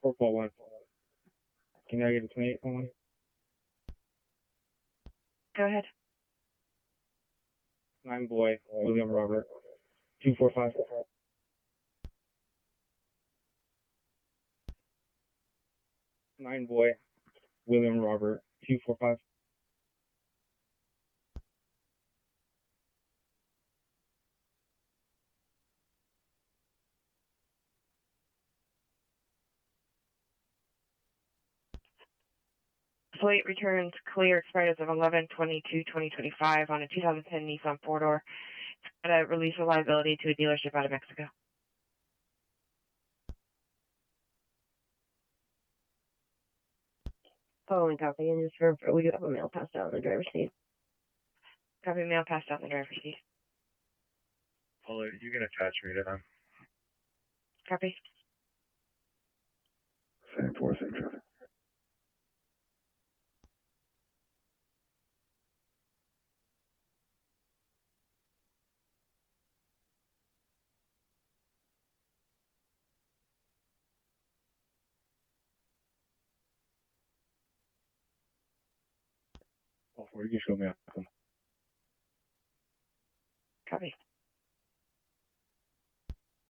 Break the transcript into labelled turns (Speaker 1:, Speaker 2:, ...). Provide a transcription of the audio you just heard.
Speaker 1: 441. Can I get a 28.1?
Speaker 2: Go ahead.
Speaker 1: 9 boy, William Robert, 245. 9 boy, William Robert, 245.
Speaker 2: Flight returns clear, expired as of 11/22/2025 on a 2010 Nissan 4-door. It's got a release of liability to a dealership out of Mexico.
Speaker 3: Following copy, and just for we do have a mail passed out in the driver's seat.
Speaker 2: Copy mail passed out in the driver's seat.
Speaker 1: Paula, you can attach me to them.
Speaker 2: Copy.
Speaker 4: Same 4-6 traffic.
Speaker 1: Oh, you can show me up.